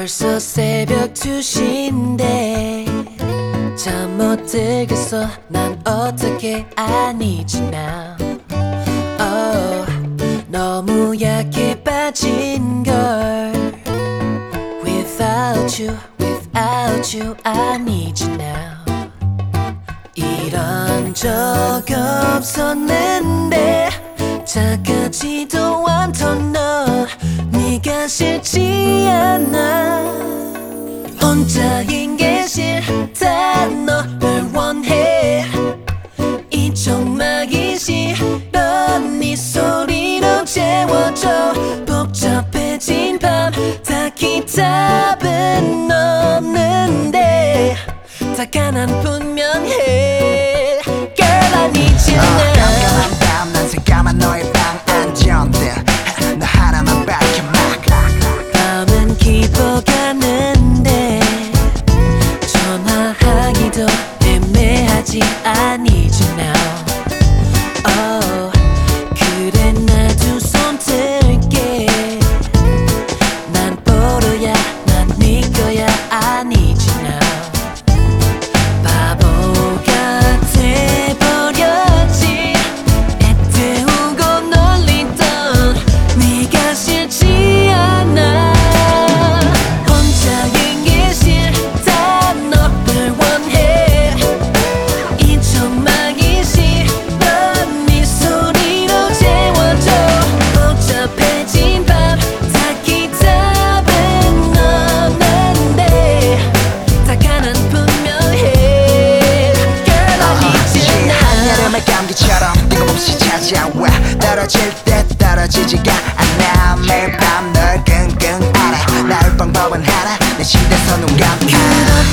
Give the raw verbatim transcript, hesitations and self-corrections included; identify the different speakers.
Speaker 1: 벌써 새벽 두 시인데 잠 못 들겠어. 난 어떻게 아니지 now. oh, 너무 약해 빠진 걸. Without you, without you I need you now. 이런 적 없었는데 작아지도 않던 너, 네가 싫지 않아. 혼자인 게 싫다. 너를 원해. 이 정막이 싫어. 네 소리로 채워줘. 복잡해진 밤 딱히 답은 없는데 다가 난 분명해. Girl I need you now.
Speaker 2: 깜깜한 밤 난 새까만 너의 방 안전들 너 하나만 밝혀 막
Speaker 1: 밤은 깊어가는데 전화하기도 애매하지. I need you now. oh, 그래 나도 손 들게. 난 뽀로야 난 네 거야. I need you now. 바보가 돼버렸지. 애태우고 놀리던 네가 싫지 않아. 혼자인 게 싫다. 너를 원해. 이 정막이 싫어. 네 소리로 채워줘. 복잡해진 밤 딱히 답은 없는데 다가 난 분명해. Girl I need you now.
Speaker 2: 한여름의 감기처럼 뜬금없이 찾아와. 떨어질 때 떨어지지가 않아. 매일 밤 널 끙끙 앓아. 나올 방법은 하나. 내 침대에서 눈 감아.